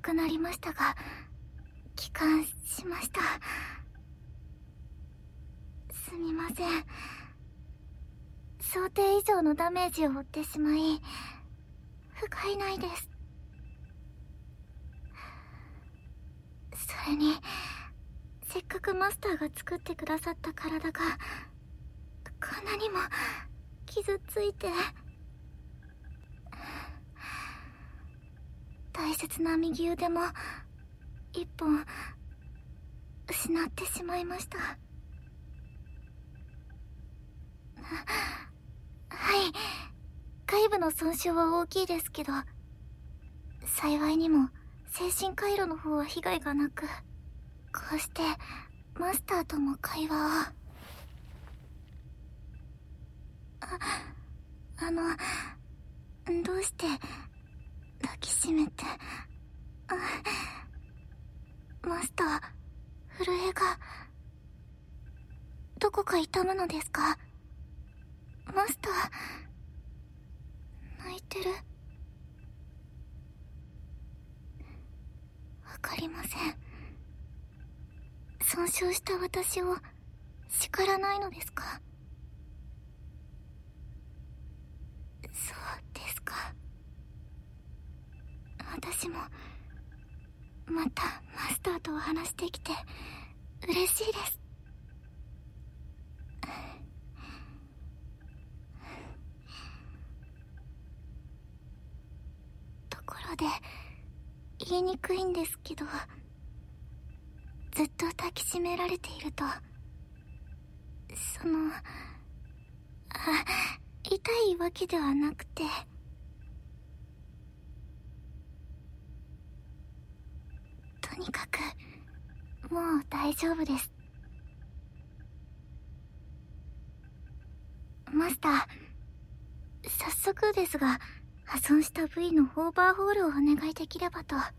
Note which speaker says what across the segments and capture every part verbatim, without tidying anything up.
Speaker 1: くなりましたが、帰還しました。すみません。想定以上のダメージを負ってしまい、不甲斐ないです。それに、せっかくマスターが作ってくださった体が、こんなにも傷ついて、大切な右腕も一本失ってしまいました。はい、外部の損傷は大きいですけど、幸いにも精神回路の方は被害がなく、こうしてマスターとも会話を。あ、あの、どうして抱きしめて、あ、マスター、震えがどこか痛むのですか？マスター、泣いてる？わかりません。損傷した私を叱らないのですか？そうですか。私もまたマスターとお話してきて嬉しいです。ところで言いにくいんですけど、ずっと抱きしめられていると、その、あ、痛いわけではなくて、とにかくもう大丈夫です。マスター、早速ですが、破損した部位のオーバーホールをお願いできればと。はい、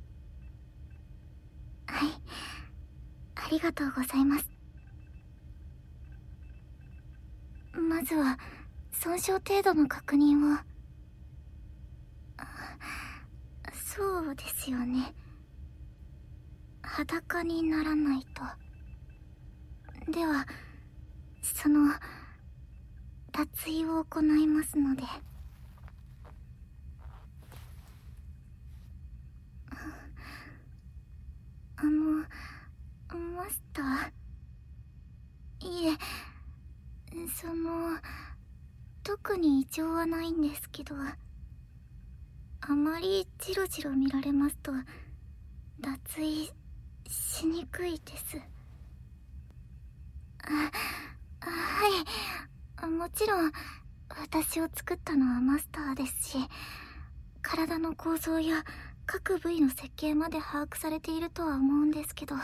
Speaker 1: ありがとうございます。まずは損傷程度の確認を。そうですよね。裸にならないと。ではその脱衣を行いますので。あのマスター、いえ、その特に異常はないんですけど、あまりジロジロ見られますと脱衣しにくいです。あ、はい、もちろん私を作ったのはマスターですし、体の構造や各部位の設計まで把握されているとは思うんですけど、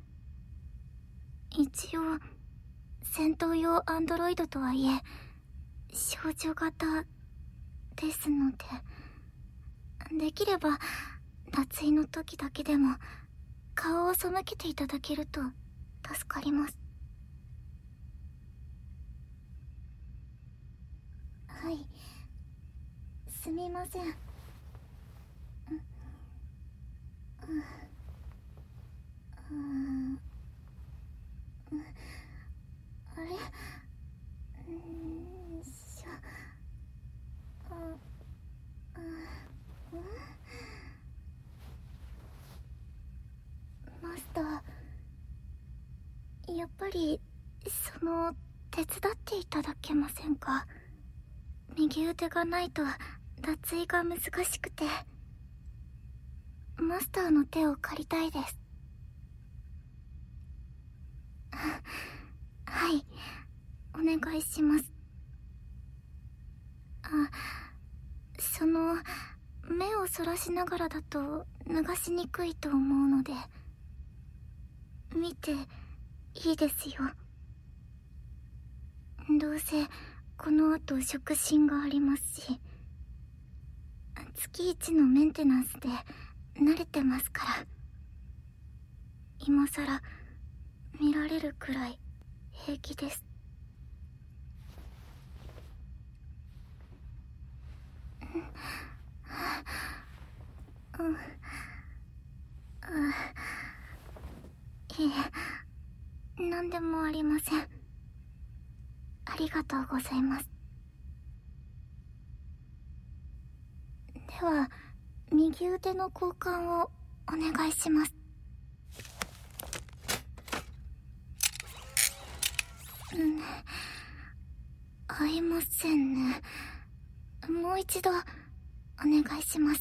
Speaker 1: 一応戦闘用アンドロイドとはいえ少女型ですので、できれば脱衣の時だけでも顔を背けていただけると助かります。はい、すみません。うん、うん、あれ、んーしょ、あ、あ、んマスター、やっぱりその手伝っていただけませんか？右腕がないと脱衣が難しくて、マスターの手を借りたいです。はい、お願いします。あ、その目をそらしながらだと脱がしにくいと思うので、見ていいですよ。どうせこの後触診がありますし、月一のメンテナンスで慣れてますから、今さら見られるくらい平気です。うん、 いえ、何でもありません。ありがとうございます。では、右腕の交換をお願いします。うん、合いませんね。もう一度お願いします。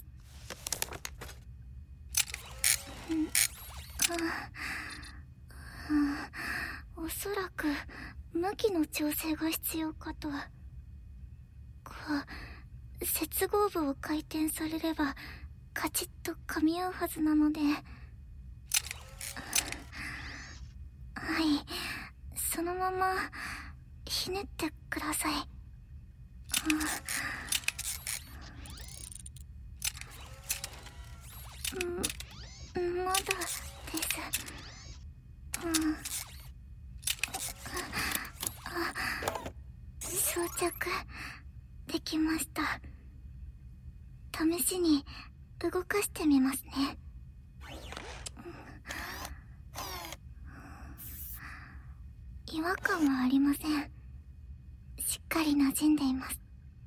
Speaker 1: うん、ああ、おそらく向きの調整が必要かと。こう接合部を回転されればカチッと噛み合うはずなので。はい、そのままひねってください。うん、まだです。うん、装着できました。試しに動かしてみますね。違和感はありません。しっかり馴染んでいます。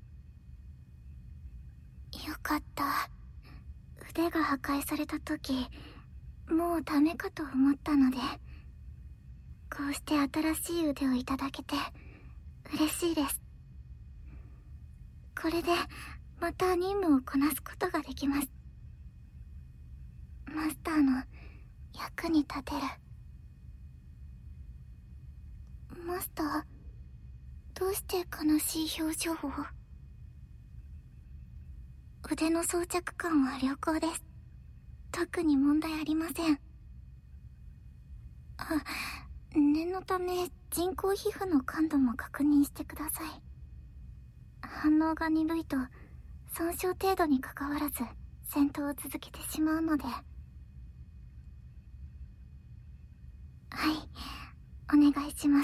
Speaker 1: よかった。腕が破壊された時、もうダメかと思ったので、こうして新しい腕をいただけて嬉しいです。これでまた任務をこなすことができます。マスターの役に立てる。マスター、どうして悲しい表情を？腕の装着感は良好です。特に問題ありません。あ、念のため人工皮膚の感度も確認してください。反応が鈍いと損傷程度にかかわらず戦闘を続けてしまうので。はい、お願いします。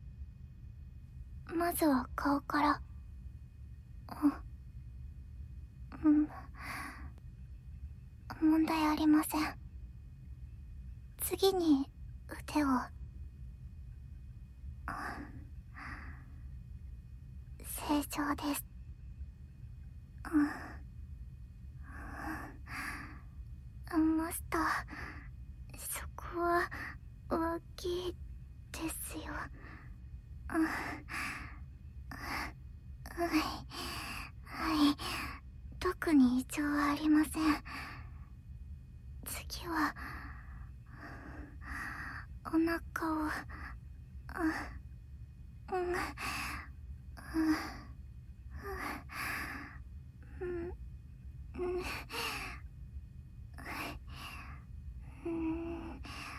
Speaker 1: まずは顔から。うん、問題ありません。次に腕を。正常です。うん、マスター、そこは脇ですよ。うん、はい、はい、特に異常はありません。次はお腹を。うん、うん、うん、うん、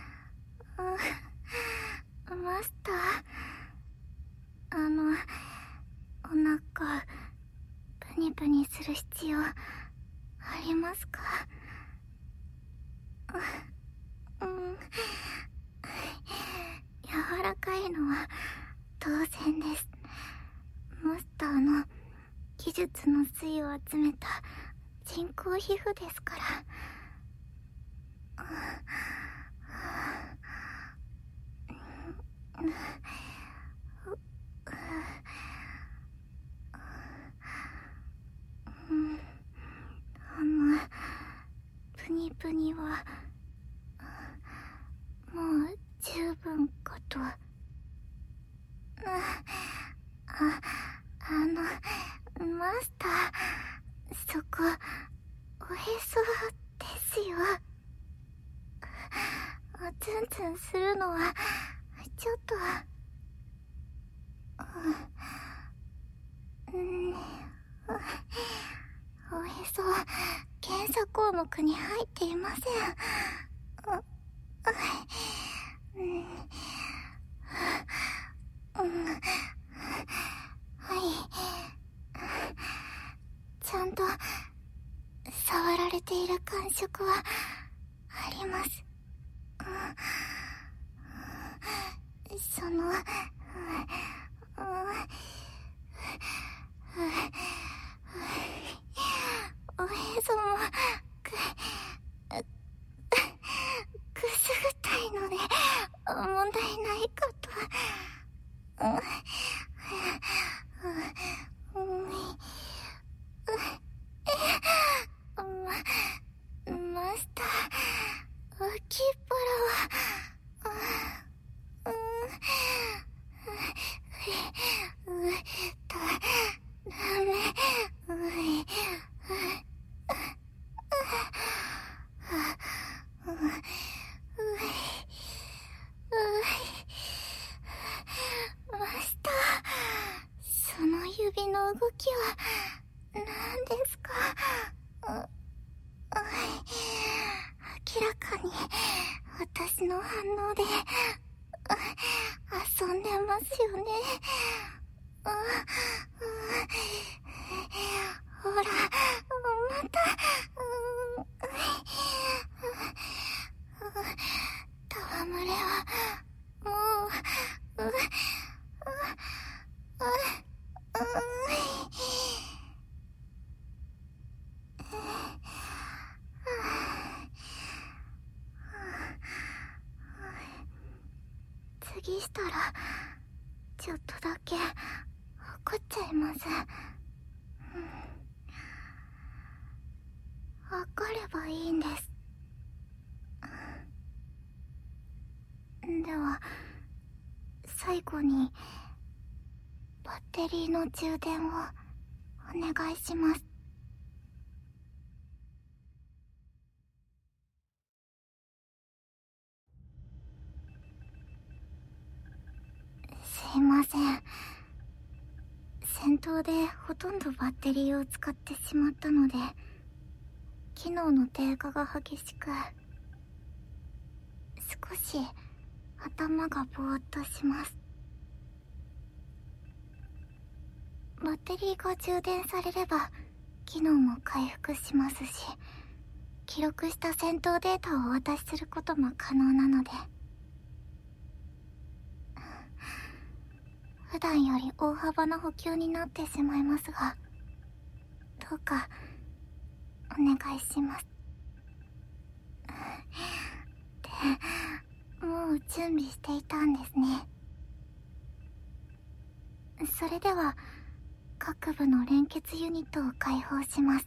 Speaker 1: マスター、あの、お腹プニプニする必要ありますか？うん、柔らかいのは当然です。マスターの技術の粋を集めた人工皮膚ですから。うん、あの、プニプニはもう十分かと。あ、あの、マスター、そこおへそですよ。ツンツンするのはちょっと。うん、おへそは検査項目に入っていません。うん、うん、はい、ちゃんと触られている感触はあります。その、おへそもいかと。うん、うん、ま、マスター、脇っ腹は、うん、う、う、た、ダメ、うい、マスター、その指の動きは何ですか？う、明らかに私の反応で遊んでますよね。ほら、また、戯れはもう、う、う、う、次したらちょっとだけ怒っちゃいます。わかればいいんです。では最後にバッテリーの充電をお願いします。すいません。戦闘でほとんどバッテリーを使ってしまったので機能の低下が激しく、少し頭がぼーっとします。バッテリーが充電されれば機能も回復しますし、記録した戦闘データをお渡しすることも可能なので、普段より大幅な補給になってしまいますが、どうかお願いします。で、もう準備していたんですね。それでは各部の連結ユニットを開放します。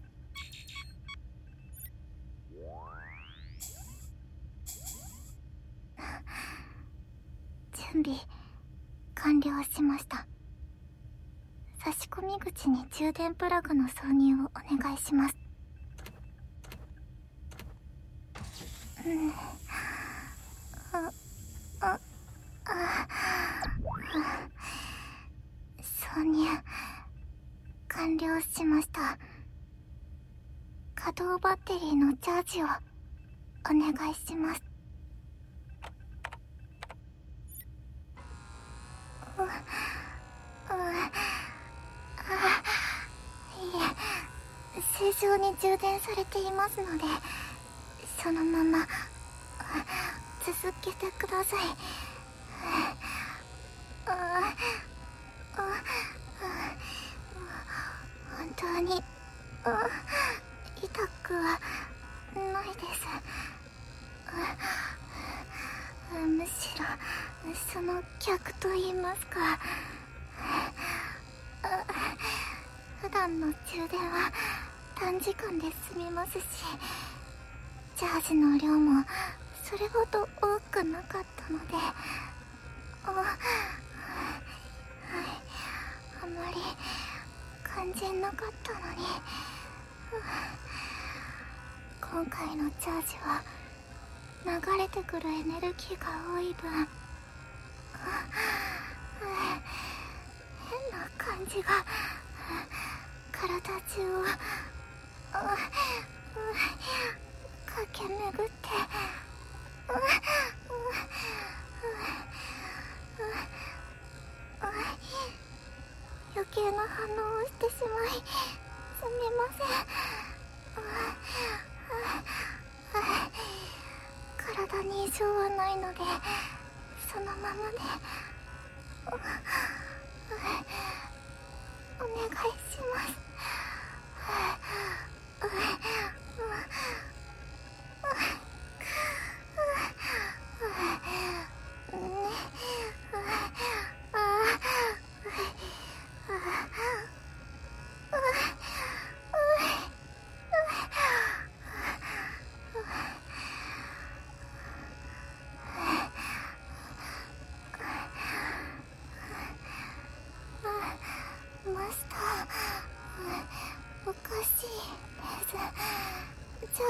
Speaker 1: 準備完了しました。差し込み口に充電プラグの挿入をお願いします。うん、あ、あ、あ、挿入完了しました。稼働バッテリーのチャージをお願いします。う、う、あ、いえ、正常に充電されていますので、そのまま続けてください。ああ、本当に痛くはないです。むしろその逆と言いますか、普段の充電は短時間で済みますし、チャージの量もそれほど多くなかったので、あ、はい、あまり感じなかったのに、今回のチャージは流れてくるエネルギーが多い分、変な感じが体中を駆け巡って、余計な反応をしてしまいすみません。体に異常はないのでそのままでお願いします。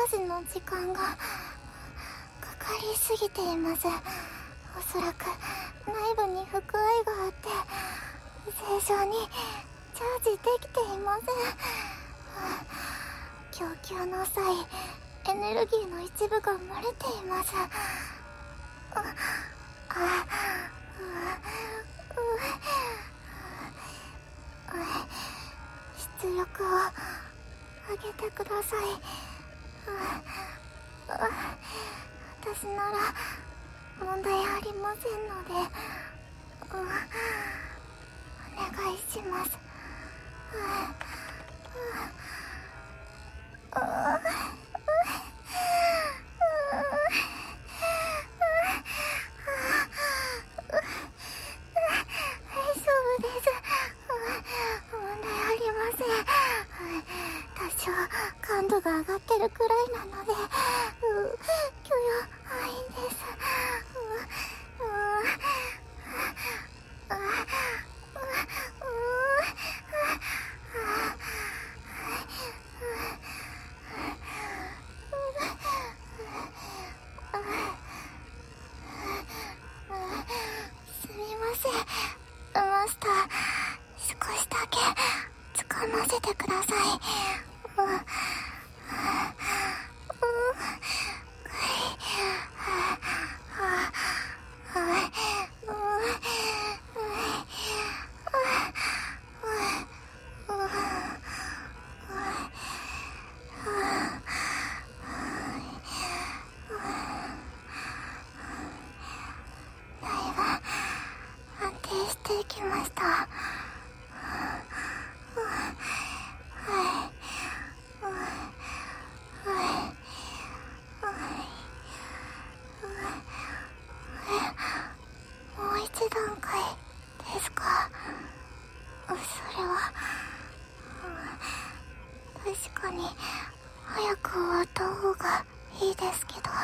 Speaker 1: 時の時間がかかりすぎています。おそらく内部に不具合があって正常にチャージできていません。供給の際エネルギーの一部が漏れています。ああ出力を上げてください。私なら問題ありませんのでお願いします。感度が上がってるくらいなので、うん、許容範囲です。うんうんすみません、マスター、少しだけ掴ませてください。うんしてきました。もう一段階ですか。それは確かに早く終わった方がいいですけど。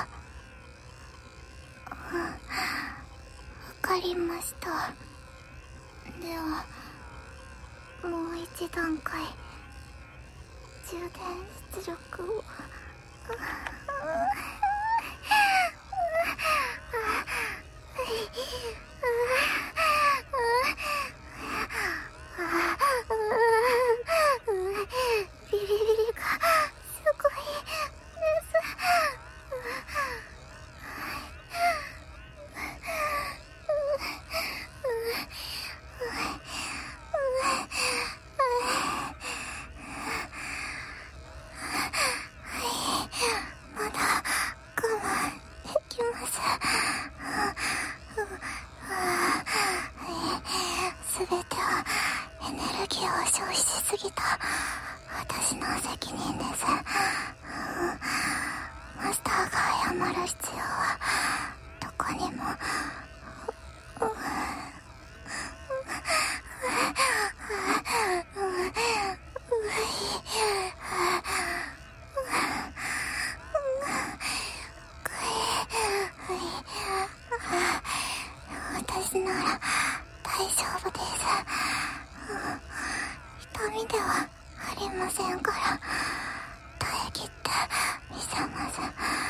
Speaker 1: うん、わかりました。ではもう一段階充電出力をビリビリがすごいです。まだ我慢できます。すべてはエネルギーを消費しすぎた私の責任です。マスターが謝る必要はどこにも。私なら大丈夫です。痛みではありませんから耐え切ってみせます。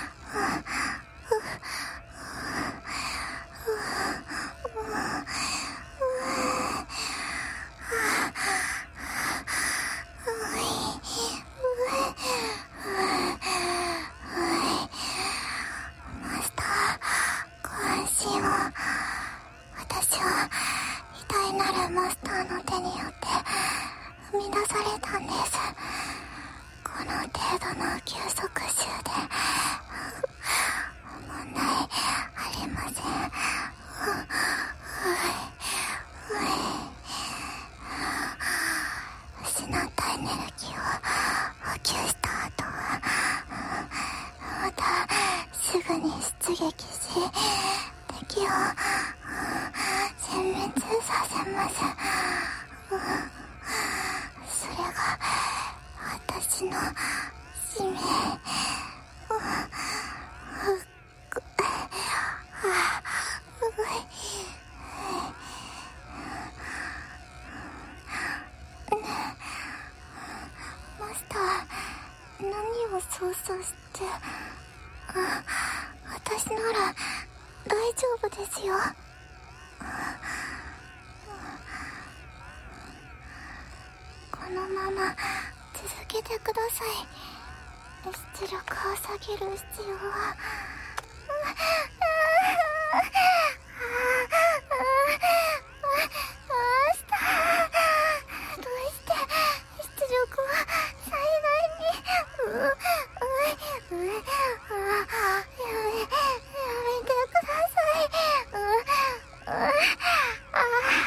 Speaker 1: マスター、ご安心を。私は偉大なるマスターの手によって生み出されたんです。この程度の急速充電問題ありません。失ったエネルギーを補給した後はまたすぐに出撃し敵を殲滅させます。それが私の使命。マスター、何をさ操作して、あ、私なら大丈夫ですよ。このまま続けてください。出力を下げる必要はどうして出力を最大にううううやめやめてください。ううあ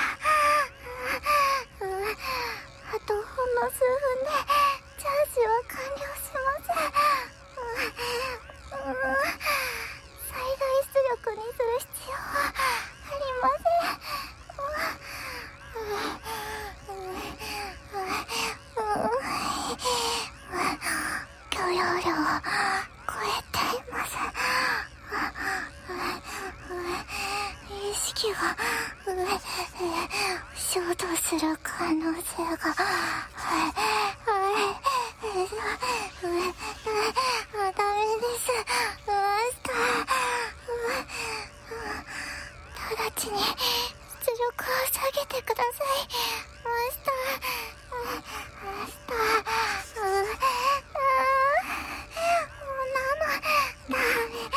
Speaker 1: あとほんの数分でチャージは完了します。最大出力にする必要はありません。許容量を超えています。意識がショートする可能性がダメです。直ちに出力を下げてください。マスター、マスター、もうなのダメ。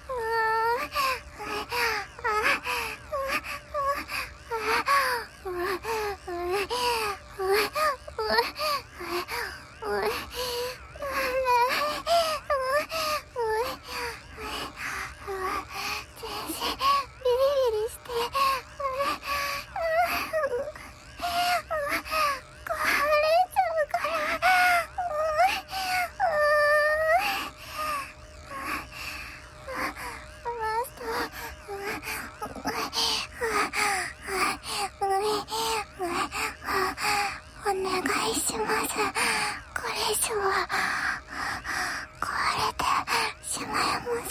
Speaker 1: お願いします。これ以上は壊れてしまいます。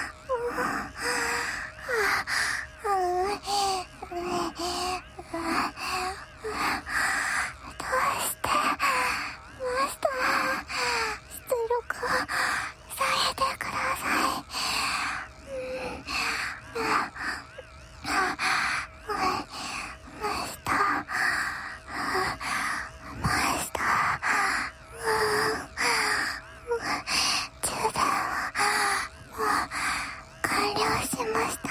Speaker 1: どうしてマスター、出力を下げてください。マスター、マスター、充電はもう完了しました。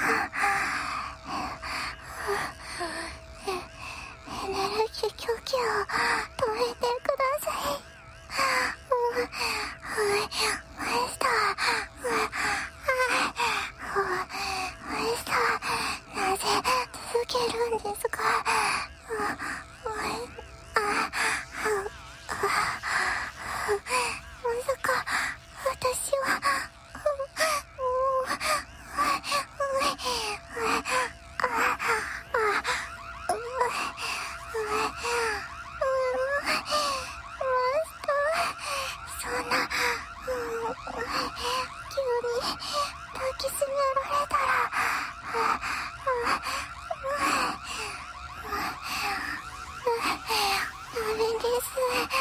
Speaker 1: エネルギー供給を止めてください。マスター、マスター、なぜ続けるんですか？まさか私はそんな急に抱きしめられたらダメです。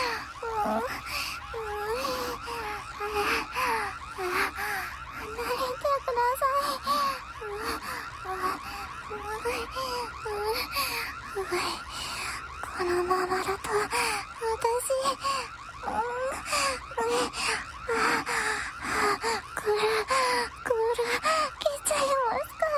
Speaker 1: 離れてください。このままだと私クールクール来ちゃいますから。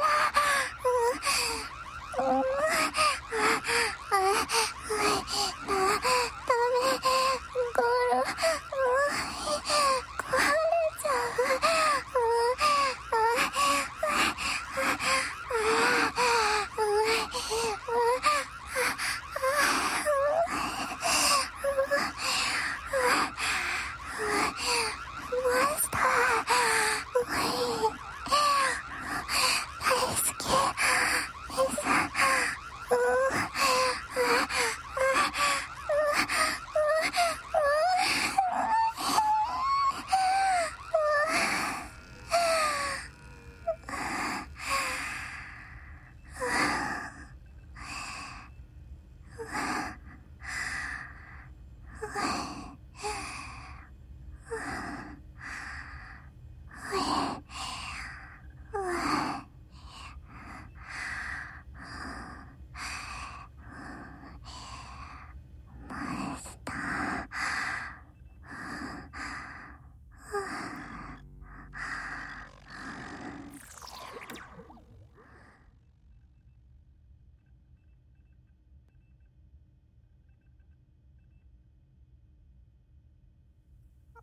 Speaker 1: ダメ、ゴール壊れちゃう。マスター、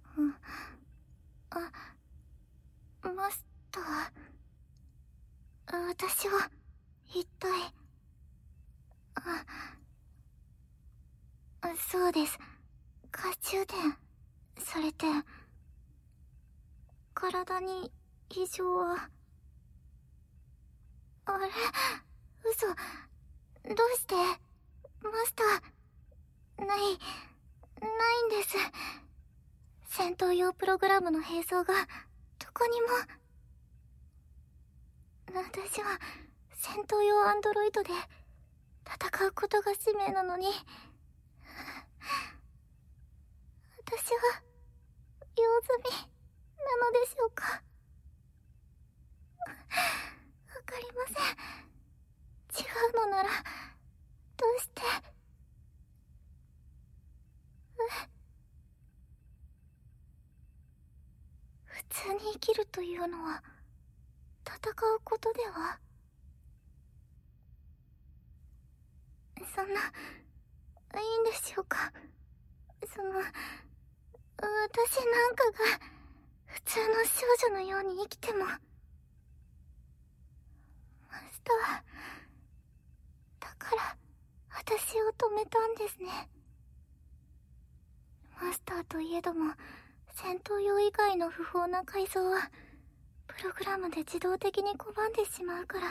Speaker 1: うん。あ、マスター。私は、一体。あ、そうです。懐中電されて、体に異常は。あれ、嘘。どうして？マスター、ない、ないんです。戦闘用プログラムの並走が、どこにも。私は、戦闘用アンドロイドで、戦うことが使命なのに、私は、用済み、なのでしょうか。わかりません。違うのなら、どうして。普通に生きるというのは、戦うことでは。そんな、いいんでしょうか。その、私なんかが、普通の少女のように生きても。マスター、だから、私を止めたんですね。マスターといえども、戦闘用以外の不法な改造は、プログラムで自動的に拒んでしまうから。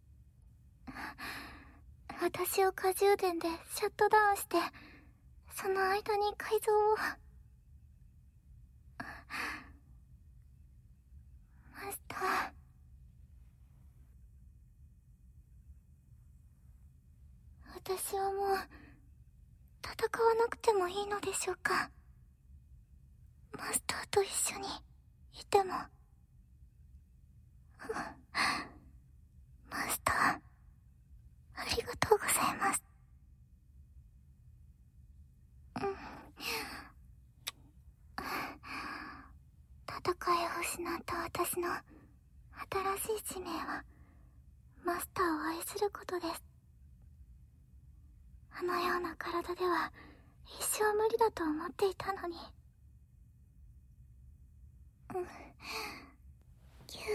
Speaker 1: 私を荷充電でシャットダウンして、その間に改造を。マスター。私はもう、戦わなくてもいいのでしょうか。マスターと一緒にいても。マスター、ありがとうございます。うん。戦いを失った私の新しい使命は、マスターを愛することです。あのような体では一生無理だと思っていたのに。うん。ぎゅー。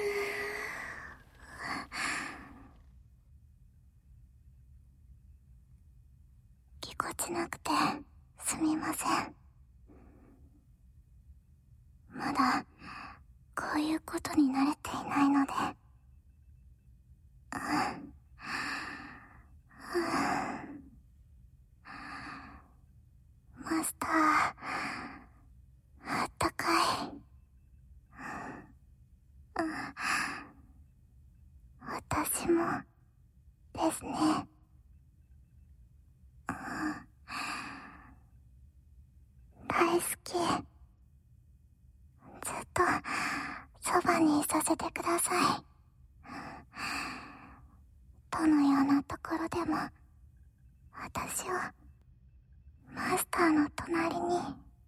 Speaker 1: ぎこちなくてすみません。まだこういうことに慣れていないので。うん。マスター、あったかい。うん、私もですね。うん、大好き。ずっとそばにいさせてください。どのようなところでも私をマスターの隣に。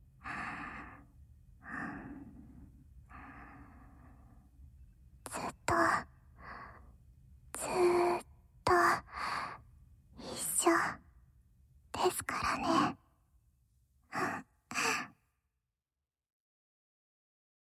Speaker 1: ずっとずーっと一緒ですからね。